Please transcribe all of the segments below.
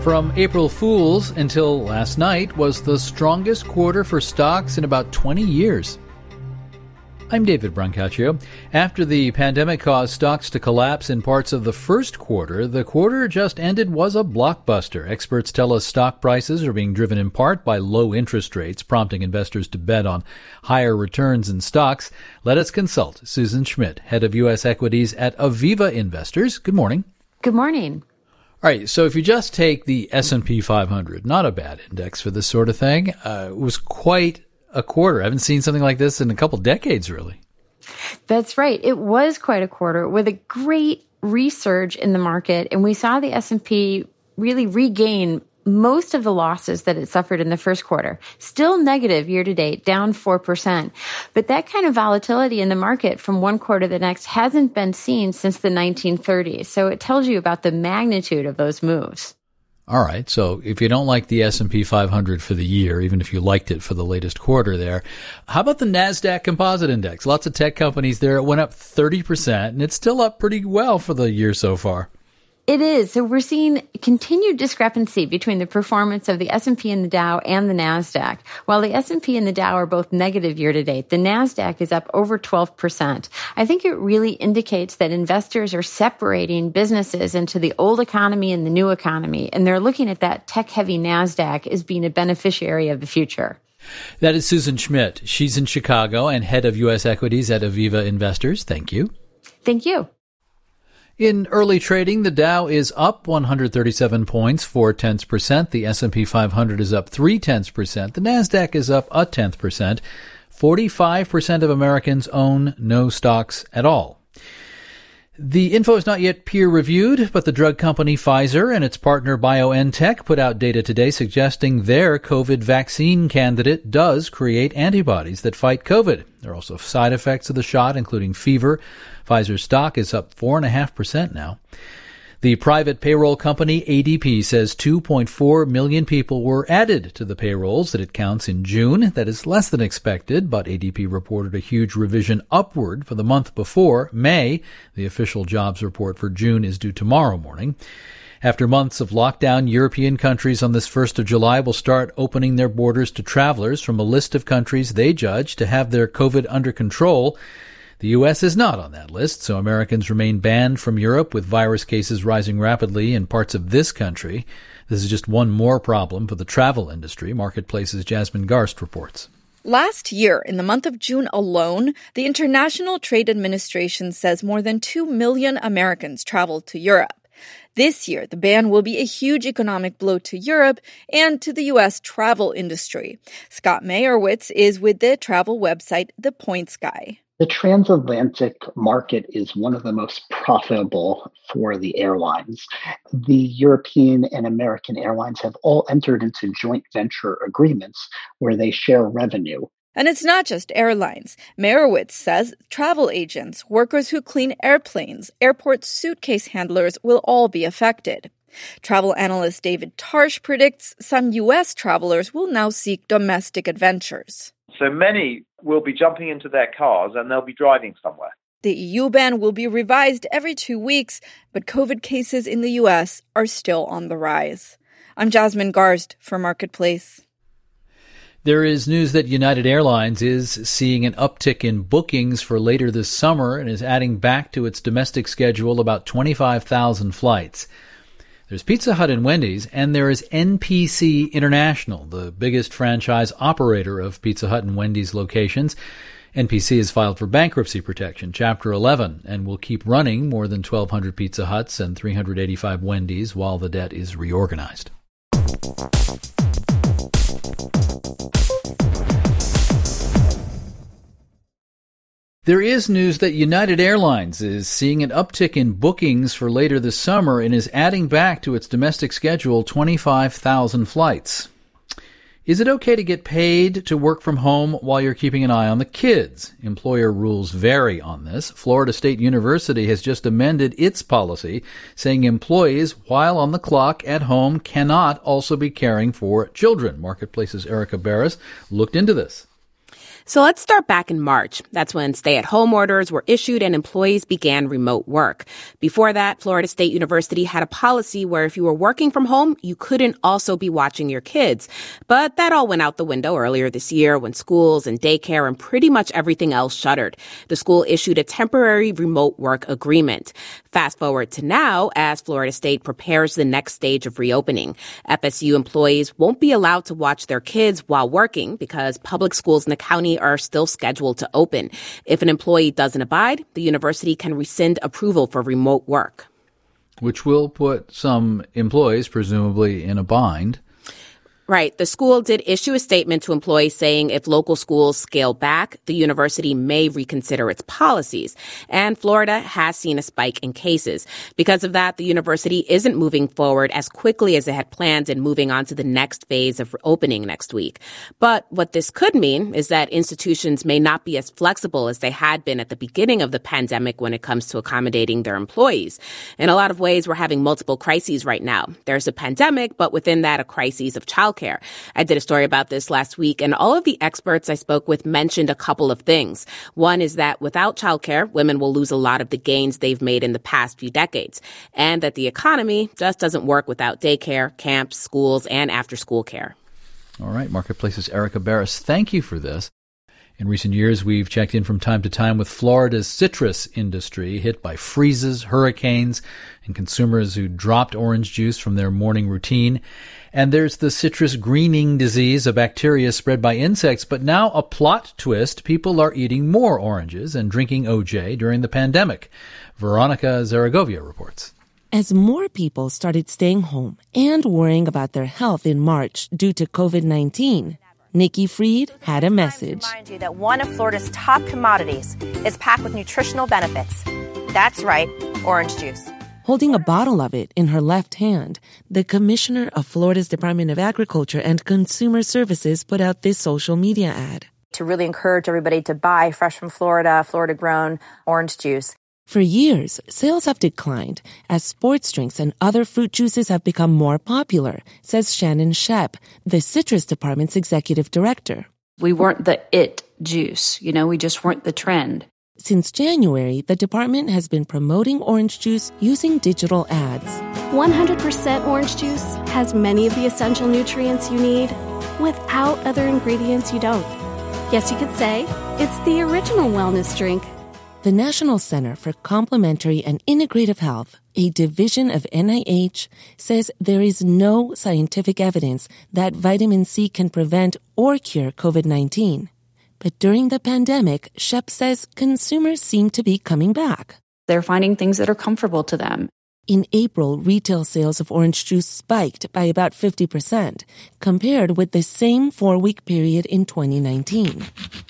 From April Fool's until last night was the strongest quarter for stocks in about 20 years. I'm David Brancaccio. After the pandemic caused stocks to collapse in parts of the first quarter, the quarter just ended was a blockbuster. Experts tell us stock prices are being driven in part by low interest rates, prompting investors to bet on higher returns in stocks. Let us consult Susan Schmidt, head of U.S. equities at Aviva Investors. Good morning. Good morning. All right, so if you just take the S&P 500, not a bad index for this sort of thing, it was quite a quarter. I haven't seen something like this in a couple decades, really. That's right. It was quite a quarter with a great resurge in the market, and we saw the S&P really regain most of the losses that it suffered in the first quarter. Still negative year to date, down 4%. But that kind of volatility in the market from one quarter to the next hasn't been seen since the 1930s. So it tells you about the magnitude of those moves. All right. So if you don't like the S&P 500 for the year, even if you liked it for the latest quarter there, how about the NASDAQ Composite Index? Lots of tech companies there. It went up 30%, and it's still up pretty well for the year so far. It is. So we're seeing continued discrepancy between the performance of the S&P and the Dow and the NASDAQ. While the S&P and the Dow are both negative year to date, the NASDAQ is up over 12%. I think it really indicates that investors are separating businesses into the old economy and the new economy, and they're looking at that tech-heavy NASDAQ as being a beneficiary of the future. That is Susan Schmidt. She's in Chicago and head of U.S. equities at Aviva Investors. Thank you. Thank you. In early trading, the Dow is up 137 points, 0.4%. The S&P 500 is up 0.3%. The NASDAQ is up 0.1%. 45% of Americans own no stocks at all. The info is not yet peer-reviewed, but the drug company Pfizer and its partner BioNTech put out data today suggesting their COVID vaccine candidate does create antibodies that fight COVID. There are also side effects of the shot, including fever. Pfizer's stock is up 4.5% now. The private payroll company ADP says 2.4 million people were added to the payrolls that it counts in June. That is less than expected, but ADP reported a huge revision upward for the month before, May. The official jobs report for June is due tomorrow morning. After months of lockdown, European countries on this 1st of July will start opening their borders to travelers from a list of countries they judge to have their COVID under control. The U.S. is not on that list, so Americans remain banned from Europe, with virus cases rising rapidly in parts of this country. This is just one more problem for the travel industry. Marketplace's Jasmine Garst reports. Last year, in the month of June alone, the International Trade Administration says more than 2 million Americans traveled to Europe. This year, the ban will be a huge economic blow to Europe and to the U.S. travel industry. Scott Meyerowitz is with the travel website The Points Guy. The transatlantic market is one of the most profitable for the airlines. The European and American airlines have all entered into joint venture agreements where they share revenue. And it's not just airlines. Meyerowitz says travel agents, workers who clean airplanes, airport suitcase handlers will all be affected. Travel analyst David Tarsh predicts some U.S. travelers will now seek domestic adventures. So many will be jumping into their cars and they'll be driving somewhere. The EU ban will be revised every 2 weeks, but COVID cases in the U.S. are still on the rise. I'm Jasmine Garst for Marketplace. There is news that United Airlines is seeing an uptick in bookings for later this summer and is adding back to its domestic schedule about 25,000 flights. There's Pizza Hut and Wendy's, and there is NPC International, the biggest franchise operator of Pizza Hut and Wendy's locations. NPC has filed for bankruptcy protection, Chapter 11, and will keep running more than 1,200 Pizza Huts and 385 Wendy's while the debt is reorganized. There is news that United Airlines is seeing an uptick in bookings for later this summer and is adding back to its domestic schedule 25,000 flights. Is it okay to get paid to work from home while you're keeping an eye on the kids? Employer rules vary on this. Florida State University has just amended its policy, saying employees, while on the clock at home, cannot also be caring for children. Marketplace's Erica Barris looked into this. So let's start back in March. That's when stay-at-home orders were issued and employees began remote work. Before that, Florida State University had a policy where if you were working from home, you couldn't also be watching your kids. But that all went out the window earlier this year when schools and daycare and pretty much everything else shuttered. The school issued a temporary remote work agreement. Fast forward to now, as Florida State prepares the next stage of reopening. FSU employees won't be allowed to watch their kids while working because public schools in the county are still scheduled to open. If an employee doesn't abide, the university can rescind approval for remote work. Which will put some employees, presumably, in a bind. Right. The school did issue a statement to employees saying if local schools scale back, the university may reconsider its policies. And Florida has seen a spike in cases. Because of that, the university isn't moving forward as quickly as it had planned and moving on to the next phase of opening next week. But what this could mean is that institutions may not be as flexible as they had been at the beginning of the pandemic when it comes to accommodating their employees. In a lot of ways, we're having multiple crises right now. There's a pandemic, but within that, a crisis of childcare. I did a story about this last week, and all of the experts I spoke with mentioned a couple of things. One is that without childcare, women will lose a lot of the gains they've made in the past few decades, and that the economy just doesn't work without daycare, camps, schools, and after-school care. All right, Marketplace's Erica Barris, thank you for this. In recent years, we've checked in from time to time with Florida's citrus industry, hit by freezes, hurricanes, and consumers who dropped orange juice from their morning routine. And there's the citrus greening disease, a bacteria spread by insects. But now a plot twist, people are eating more oranges and drinking OJ during the pandemic. Veronica Zaragovia reports. As more people started staying home and worrying about their health in March due to COVID-19, Nikki Fried had a message. Remind you that one of Florida's top commodities is packed with nutritional benefits. That's right, orange juice. Holding a bottle of it in her left hand, the commissioner of Florida's Department of Agriculture and Consumer Services put out this social media ad. To really encourage everybody to buy fresh from Florida, Florida-grown orange juice. For years, sales have declined as sports drinks and other fruit juices have become more popular, says Shannon Shep, the Citrus Department's executive director. We weren't the it juice, we just weren't the trend. Since January, the department has been promoting orange juice using digital ads. 100% orange juice has many of the essential nutrients you need. Without other ingredients, you don't. Yes, you could say it's the original wellness drink. The National Center for Complementary and Integrative Health, a division of NIH, says there is no scientific evidence that vitamin C can prevent or cure COVID-19. But during the pandemic, Shep says consumers seem to be coming back. They're finding things that are comfortable to them. In April, retail sales of orange juice spiked by about 50%, compared with the same 4-week period in 2019.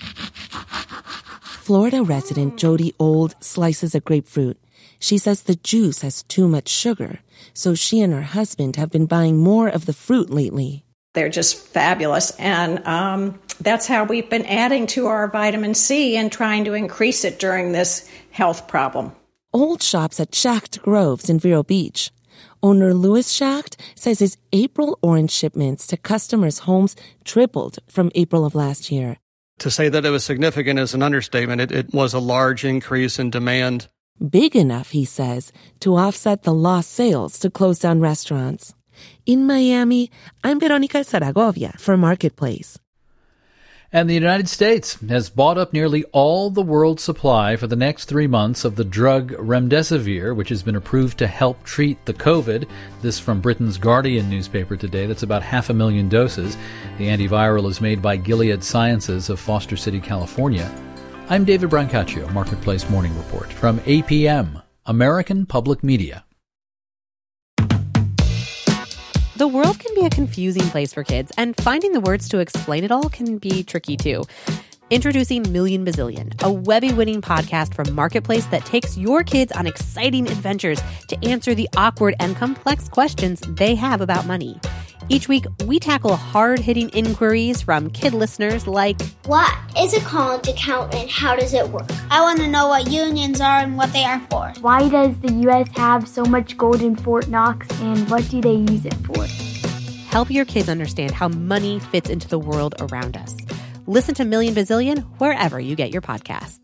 Florida resident Jody Old slices a grapefruit. She says the juice has too much sugar, so she and her husband have been buying more of the fruit lately. They're just fabulous, and that's how we've been adding to our vitamin C and trying to increase it during this health problem. Old shops at Schacht Groves in Vero Beach. Owner Louis Schacht says his April orange shipments to customers' homes tripled from April of last year. To say that it was significant is an understatement. It was a large increase in demand. Big enough, he says, to offset the lost sales to close down restaurants. In Miami, I'm Veronica Zaragovia for Marketplace. And the United States has bought up nearly all the world's supply for the next 3 months of the drug remdesivir, which has been approved to help treat the COVID. This from Britain's Guardian newspaper today. That's about 500,000 doses. The antiviral is made by Gilead Sciences of Foster City, California. I'm David Brancaccio, Marketplace Morning Report from APM, American Public Media. The world can be a confusing place for kids, and finding the words to explain it all can be tricky too. Introducing Million Bazillion, a Webby-winning podcast from Marketplace that takes your kids on exciting adventures to answer the awkward and complex questions they have about money. Each week, we tackle hard-hitting inquiries from kid listeners like, what is a college account and how does it work? I want to know what unions are and what they are for. Why does the U.S. have so much gold in Fort Knox and what do they use it for? Help your kids understand how money fits into the world around us. Listen to Million Bazillion wherever you get your podcasts.